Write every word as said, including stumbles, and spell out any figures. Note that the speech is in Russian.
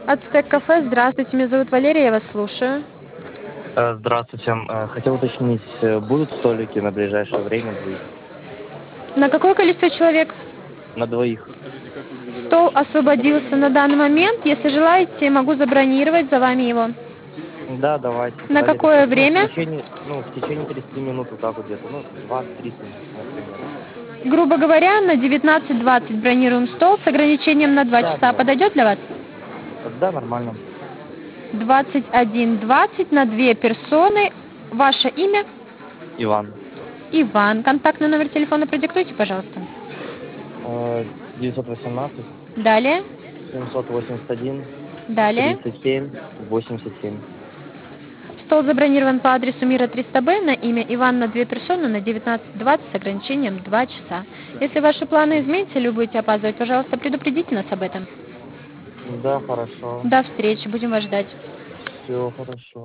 Ацтек кафе, здравствуйте, меня зовут Валерия, я вас слушаю. Э, Здравствуйте. Э, Хотел уточнить, э, будут столики на ближайшее время двоих? На какое количество человек? На двоих. Стол освободился на данный момент. Если желаете, могу забронировать за вами его. Да, давайте. На Ради какое расчета. Ну, в время? течение, ну, в течение тридцати минут, вот так вот где-то. Ну, двадцать тридцать, например. Грубо говоря, на девятнадцать двадцать бронируем стол с ограничением на два Да, часа. давай. Подойдет для вас? Да, нормально. двадцать один двадцать на две персоны. Ваше имя? Иван. Иван. Контактный номер телефона продиктуйте, пожалуйста. Э, девятьсот восемнадцать Далее. семьсот восемьдесят один Далее. тридцать семь восемьдесят семь. Стол забронирован по адресу Мира триста Б на имя Иван на две персоны на девятнадцать двадцать с ограничением два часа. Если ваши планы изменятся или будете опаздывать, пожалуйста, предупредите нас об этом. Да, хорошо. До встречи, будем вас ждать. Все хорошо.